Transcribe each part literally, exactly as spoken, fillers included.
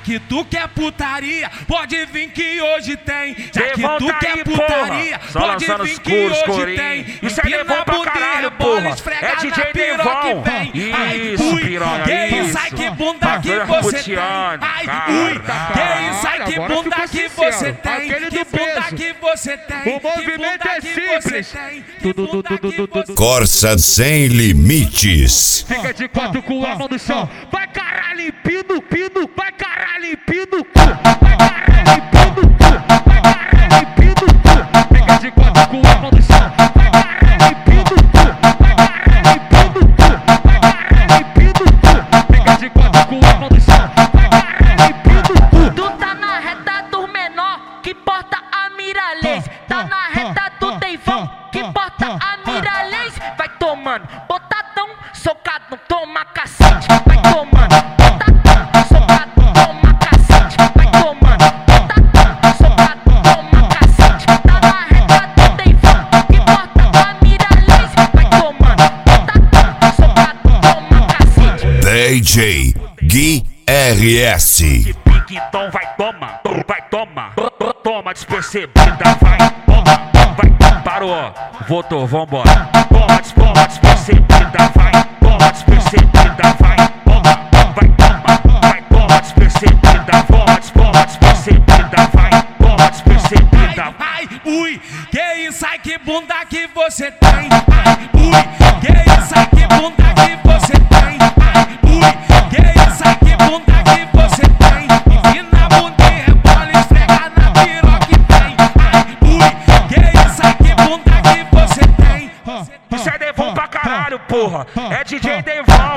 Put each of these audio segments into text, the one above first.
que tu quer putaria, pode vir que hoje tem. Já que Devon tu tá quer aí, putaria, porra. Só pode lançando vir os que curos, hoje corinho. tem. Isso é Devon pra caralho, porra. É D J Devon. Isso, piranha, que isso. isso, ai que bunda que você tem. Ai, ui, que isso, ai que bunda que você tem. Que bunda que você tem. O movimento é simples. Corsa Sem Limites. Fica de quatro com a mão no chão. Vai caralho, limpino, pino. Vai caralho, limpino, vai caralho, limpino, vai caralho, limpino. Fica de quatro com a mão no chão. Vai caralho, limpino, vai caralho, limpino, vai caralho, limpino. Fica de quatro com a mão no chão. Vai caralho, limpino. Tu tá na reta do menor, que porta a Miralês. Tá na reta do Deivão, que porta a Miralês. Vai tomando, botadão, socado, toma cacete. Vai tomando, botadão, socado, toma cacete. Vai tomando, botadão, socado, toma cacete. Tá na reta do Deivão, que porta a Miralês. Vai tomando, botadão, socado, toma cacete. D J Gui R S. Então vai toma, vai toma, toma despercebida, vai toma, vai, parou, voltou, vambora. Toma, toma despercebida, vai, toma despercebida, vai, toma, vai toma, vai toma despercebida, toma, toma despercebida, vai, toma despercebida. Ai, ui, que isso, ai que bunda que você tem. Ai, ui, que isso, ai que bunda que você tem. Ai, ui, que isso, ai que bunda que você tem. Ensina a bundinha, rebola, esfrega na piroca que vem. Ai, ui, que isso, ai que bunda que você tem. Isso é Devon pra caralho, porra, é D J Devon.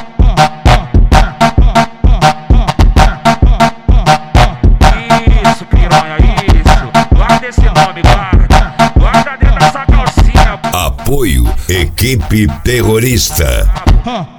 Isso, piranha, isso. Guarda esse nome, guarda. Guarda dentro dessa calcinha. Apoio Equipe Terrorista.